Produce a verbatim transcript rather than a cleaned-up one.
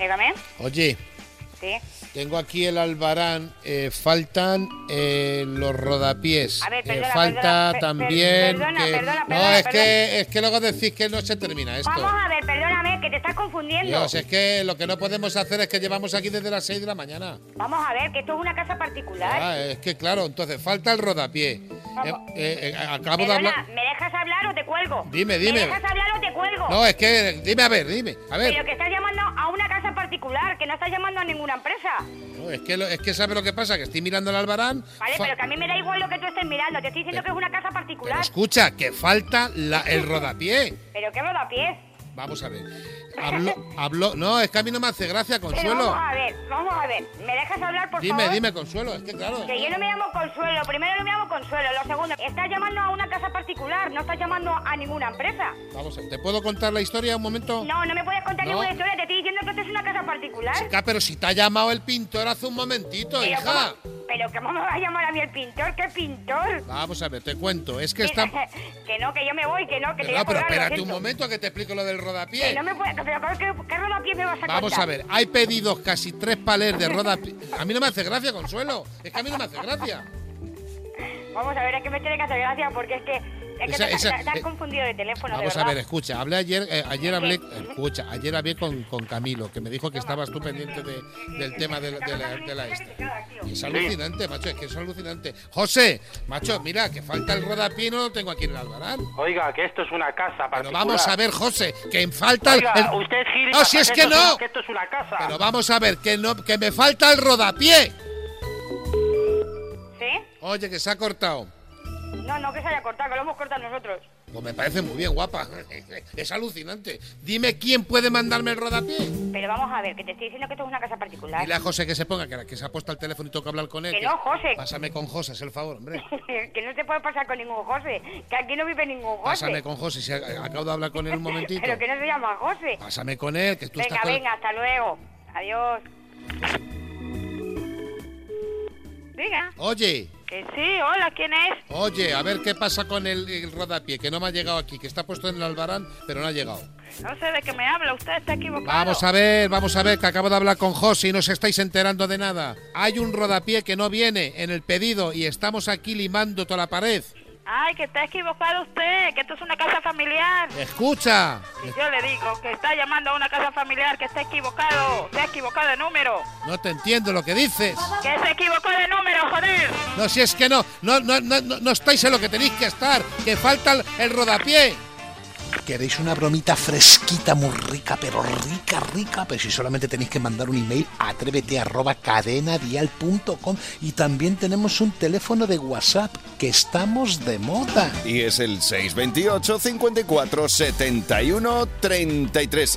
Dígame. Oye, Sí. tengo aquí el albarán, eh, faltan eh, los rodapiés. A ver, eh, perdona, falta perdona, per- también perdona, que... perdona, no, perdona, es perdona. que es que luego decís que no se termina esto. Vamos a ver, perdóname, que te estás confundiendo. Dios, es que lo que no podemos hacer es que llevamos aquí desde las seis de la mañana. Vamos a ver, que esto es una casa particular. Ah, es que claro, entonces falta el rodapié. Eh, eh, eh, acabo de Perdona, hablar... ¿me dejas hablar o te cuelgo? Dime, dime. ¿Me dejas hablar o te cuelgo? No, es que... Dime, a ver, dime. A ver. Pero que estás llamando a una casa particular, que no estás llamando a ninguna empresa. No, es que, lo- es que ¿sabe lo que pasa? Que estoy mirando el albarán... Vale, fa- pero que a mí me da igual lo que tú estés mirando. Te estoy diciendo Pero- que es una casa Pero particular. escucha, que falta la- el rodapié. ¿Pero qué rodapiés? Vamos a ver. Hablo, hablo... No, es que a mí no me hace gracia, Pero Consuelo. vamos a ver, vamos a ver. ¿Me dejas hablar, por Dime, favor? dime, Consuelo. Es que claro... Que yo no me llamo Consuelo. Primero no me llamo Consuelo. Lo segundo, estás llamando a una casa particular. No estás llamando a ninguna empresa. Vamos a ver. ¿Te puedo contar la historia un momento? No, no me puedes contar No. ninguna historia. Te estoy diciendo que esto es una casa particular. Chica, pero si te ha llamado el pintor hace un momentito, Pero hija. ¿cómo, pero ¿cómo me va a llamar a mí el pintor? ¿Qué pintor? Vamos a ver, te cuento. Es que está... Que no, que yo me voy, que no, que te voy No, a pero colgar, lo espérate un siento. momento que te explico lo del Que rodapié. no me puede... Pero ¿qué, qué rodapié me vas a Vamos contar? a ver, hay pedidos casi tres palés de rodapié. A mí no me hace gracia, Consuelo. Es que a mí no me hace gracia. Vamos a ver, es que me tiene que hacer gracia porque es que... Es que Esa- te, esa- te- te has eh, confundido de teléfono, Vamos de a verdad. ver, escucha, hablé ayer, eh, ayer hablé, escucha, ayer hablé con, con Camilo, que me dijo que estabas tú pendiente de- del tema de, la- de la, de la esta. Y es alucinante, macho, es que es alucinante. José, macho, mira, que falta el rodapié y no lo tengo aquí en el albarán. Oiga, que esto es una casa particular. Pero vamos a ver, José, que falta el... Oiga, el- usted es gilipollas, No, si es que esto no. una- que esto es una casa. Pero vamos a ver, que no, que me falta el rodapié. ¿Sí? Oye, que se ha cortado. No, no que se haya cortado, que lo hemos cortado nosotros. Pues me parece muy bien, guapa. Es alucinante. Dime quién puede mandarme el rodapié. Pero vamos a ver, que te estoy diciendo que esto es una casa particular. Dile a José que se ponga, que, que se ha puesto al teléfono y tengo que hablar con él. Que no, José. Pásame con José, es el favor, hombre. Que no se puede pasar con ningún José. Que aquí no vive ningún José. Pásame con José, si a- acabo de hablar con él un momentito. Pero que no se llama José. Pásame con él, que tú Venga, estás con... venga, hasta luego. Adiós. Diga. Oye, Que sí, hola, ¿quién es? oye, a ver qué pasa con el, el rodapié, que no me ha llegado aquí, que está puesto en el albarán, pero no ha llegado. No sé de qué me habla, usted está equivocado. Vamos a ver, vamos a ver, que acabo de hablar con José y no os estáis enterando de nada. Hay un rodapié que no viene en el pedido y estamos aquí limando toda la pared. Ay, que está equivocado usted, que esto es una casa familiar. ¡Escucha! Y yo le digo que está llamando a una casa familiar, que está equivocado, se ha equivocado de número. No te entiendo lo que dices. Que se equivocó de número, joder. No, si es que no, no, no, no, no, no estáis en lo que tenéis que estar, que falta el, el rodapié. ¿Queréis una bromita fresquita, muy rica, pero rica, rica? Pues si solamente tenéis que mandar un email a atrévete arroba cadenadial punto com y también tenemos un teléfono de WhatsApp, que estamos de moda. Y es el seis veintiocho, cincuenta y cuatro, setenta y uno, treinta y tres.